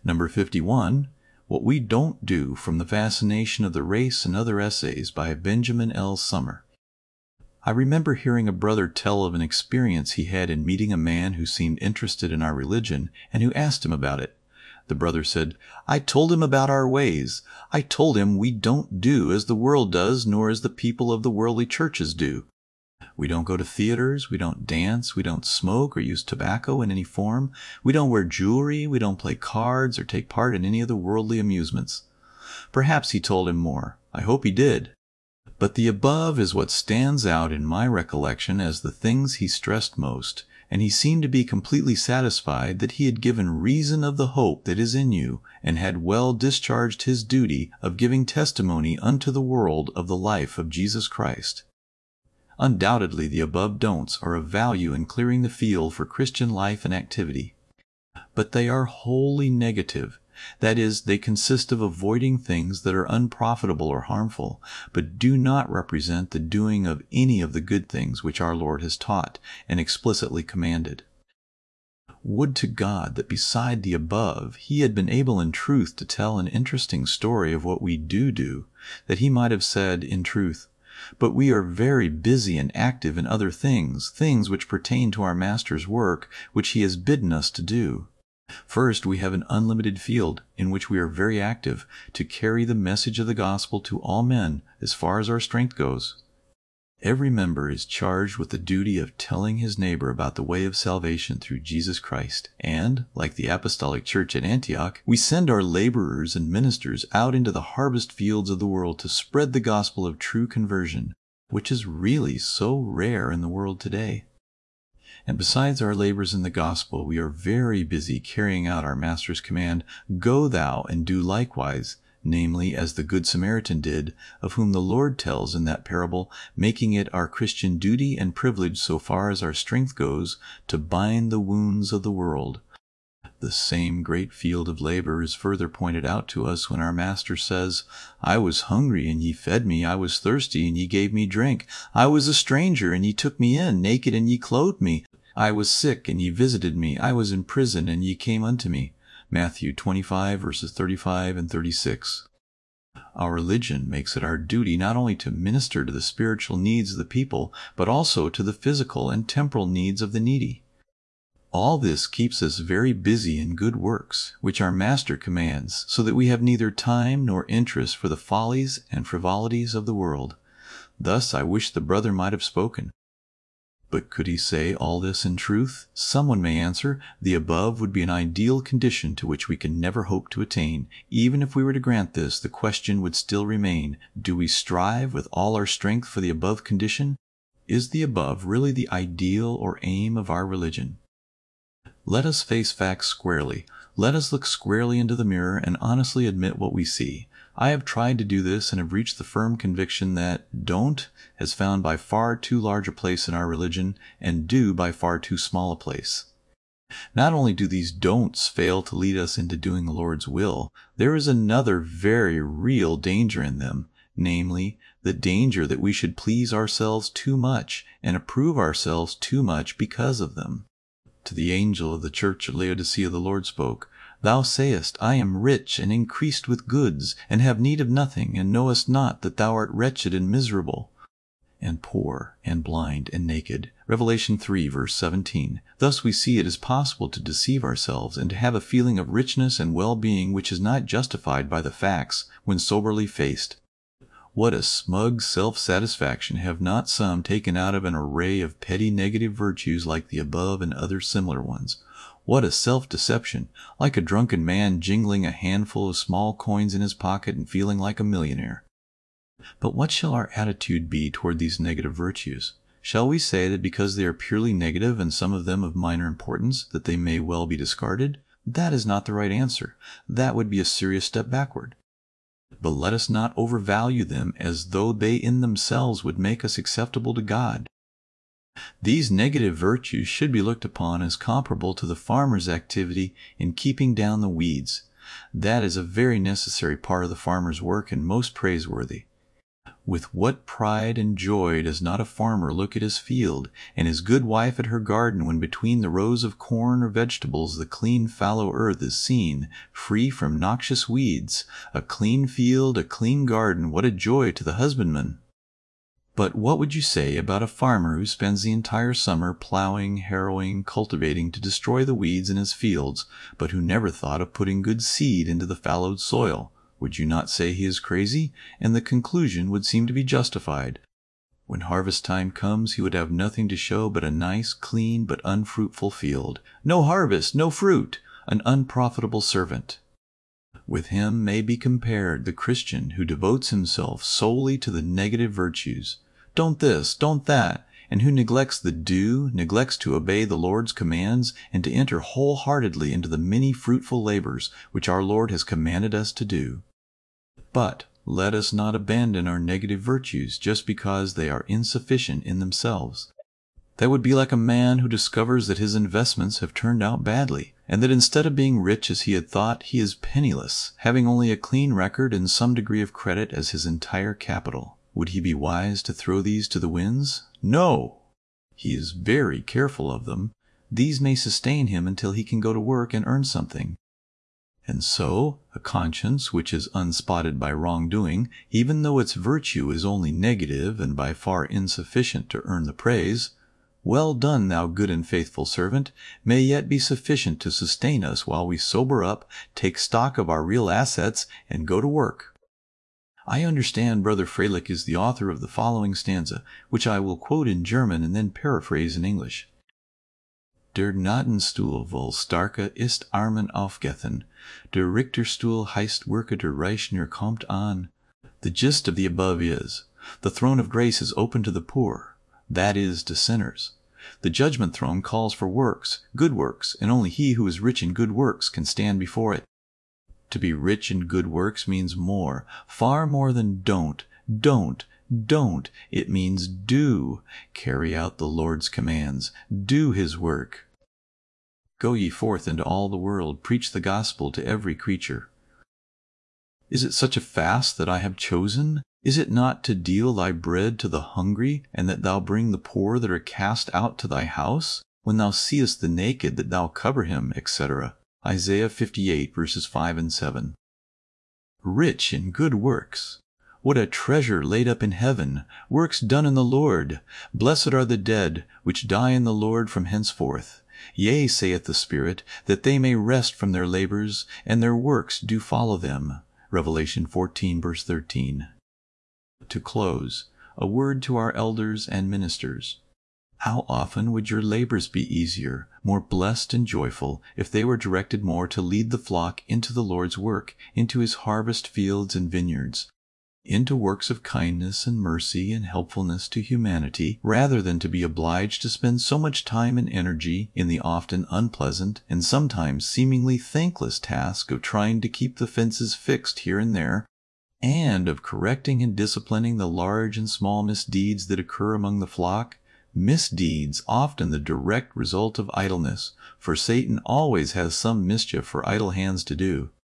Number 51, What We Don't Do, from The Fascination of the Race and Other Essays by Benjamin L. Summer. I remember hearing a brother tell of an experience he had in meeting a man who seemed interested in our religion and who asked him about it. The brother said, "I told him about our ways. I told him we don't do as the world does, nor as the people of the worldly churches do. We don't go to theaters, we don't dance, we don't smoke or use tobacco in any form, we don't wear jewelry, we don't play cards or take part in any of the worldly amusements." Perhaps he told him more. I hope he did. But the above is what stands out in my recollection as the things he stressed most, and he seemed to be completely satisfied that he had given reason of the hope that is in you, and had well discharged his duty of giving testimony unto the world of the life of Jesus Christ. Undoubtedly, the above don'ts are of value in clearing the field for Christian life and activity. But they are wholly negative. That is, they consist of avoiding things that are unprofitable or harmful, but do not represent the doing of any of the good things which our Lord has taught and explicitly commanded. Would to God that beside the above he had been able in truth to tell an interesting story of what we do, that he might have said, in truth, "But we are very busy and active in other things, things which pertain to our Master's work, which he has bidden us to do. First, we have an unlimited field, in which we are very active, to carry the message of the gospel to all men, as far as our strength goes. Every member is charged with the duty of telling his neighbor about the way of salvation through Jesus Christ, and, like the apostolic church at Antioch, we send our laborers and ministers out into the harvest fields of the world to spread the gospel of true conversion, which is really so rare in the world today. And besides our labors in the gospel, we are very busy carrying out our Master's command, "Go thou and do likewise," namely, as the Good Samaritan did, of whom the Lord tells in that parable, making it our Christian duty and privilege, so far as our strength goes, to bind the wounds of the world. The same great field of labor is further pointed out to us when our Master says, "I was hungry, and ye fed me. I was thirsty, and ye gave me drink. I was a stranger, and ye took me in. Naked, and ye clothed me. I was sick, and ye visited me. I was in prison, and ye came unto me." Matthew 25, verses 35 and 36. Our religion makes it our duty not only to minister to the spiritual needs of the people, but also to the physical and temporal needs of the needy. All this keeps us very busy in good works, which our Master commands, so that we have neither time nor interest for the follies and frivolities of the world. Thus I wish the brother might have spoken. But could he say all this in truth? Someone may answer, the above would be an ideal condition to which we can never hope to attain. Even if we were to grant this, the question would still remain, do we strive with all our strength for the above condition? Is the above really the ideal or aim of our religion? Let us face facts squarely. Let us look squarely into the mirror and honestly admit what we see. I have tried to do this and have reached the firm conviction that don't has found by far too large a place in our religion and do by far too small a place. Not only do these don'ts fail to lead us into doing the Lord's will, there is another very real danger in them, namely, the danger that we should please ourselves too much and approve ourselves too much because of them. To the angel of the church at Laodicea the Lord spoke, "Thou sayest, I am rich and increased with goods, and have need of nothing, and knowest not that thou art wretched and miserable, and poor, and blind, and naked." Revelation 3, verse 17. Thus we see it is possible to deceive ourselves and to have a feeling of richness and well-being which is not justified by the facts when soberly faced. What a smug self-satisfaction have not some taken out of an array of petty negative virtues like the above and other similar ones. What a self-deception, like a drunken man jingling a handful of small coins in his pocket and feeling like a millionaire. But what shall our attitude be toward these negative virtues? Shall we say that because they are purely negative and some of them of minor importance, that they may well be discarded? That is not the right answer. That would be a serious step backward. But let us not overvalue them as though they in themselves would make us acceptable to God. These negative virtues should be looked upon as comparable to the farmer's activity in keeping down the weeds. That is a very necessary part of the farmer's work and most praiseworthy. With what pride and joy does not a farmer look at his field, and his good wife at her garden, when between the rows of corn or vegetables the clean fallow earth is seen, free from noxious weeds. A clean field, a clean garden, what a joy to the husbandman! But what would you say about a farmer who spends the entire summer plowing, harrowing, cultivating to destroy the weeds in his fields, but who never thought of putting good seed into the fallowed soil? Would you not say he is crazy? And the conclusion would seem to be justified. When harvest time comes, he would have nothing to show but a nice, clean, but unfruitful field. No harvest, no fruit, an unprofitable servant. With him may be compared the Christian who devotes himself solely to the negative virtues. Don't this, don't that, and who neglects the due, neglects to obey the Lord's commands, and to enter wholeheartedly into the many fruitful labors which our Lord has commanded us to do. But let us not abandon our negative virtues just because they are insufficient in themselves. That would be like a man who discovers that his investments have turned out badly, and that instead of being rich as he had thought, he is penniless, having only a clean record and some degree of credit as his entire capital. Would he be wise to throw these to the winds? No! He is very careful of them. These may sustain him until he can go to work and earn something. And so, a conscience which is unspotted by wrongdoing, even though its virtue is only negative and by far insufficient to earn the praise, "Well done, thou good and faithful servant," may yet be sufficient to sustain us while we sober up, take stock of our real assets, and go to work. I understand Brother Freilich is the author of the following stanza, which I will quote in German and then paraphrase in English. Der Gnadenstuhl wohl starke ist armen aufgethen. Der Richterstuhl heißt Werke der Reichen kommt an. The gist of the above is, the throne of grace is open to the poor, that is, to sinners. The judgment throne calls for works, good works, and only he who is rich in good works can stand before it. To be rich in good works means more, far more than don't. It means do. Carry out the Lord's commands. Do his work. Go ye forth into all the world, preach the gospel to every creature. Is it such a fast that I have chosen? Is it not to deal thy bread to the hungry, and that thou bring the poor that are cast out to thy house? When thou seest the naked, that thou cover him, etc. Isaiah 58, verses 5 and 7. Rich in good works. What a treasure laid up in heaven, works done in the Lord! Blessed are the dead, which die in the Lord from henceforth. Yea, saith the Spirit, that they may rest from their labors, and their works do follow them. Revelation 14, verse 13. To close, a word to our elders and ministers. How often would your labors be easier, more blessed and joyful, if they were directed more to lead the flock into the Lord's work, into his harvest fields and vineyards, into works of kindness and mercy and helpfulness to humanity, rather than to be obliged to spend so much time and energy in the often unpleasant and sometimes seemingly thankless task of trying to keep the fences fixed here and there, and of correcting and disciplining the large and small misdeeds that occur among the flock, misdeeds often the direct result of idleness, for Satan always has some mischief for idle hands to do.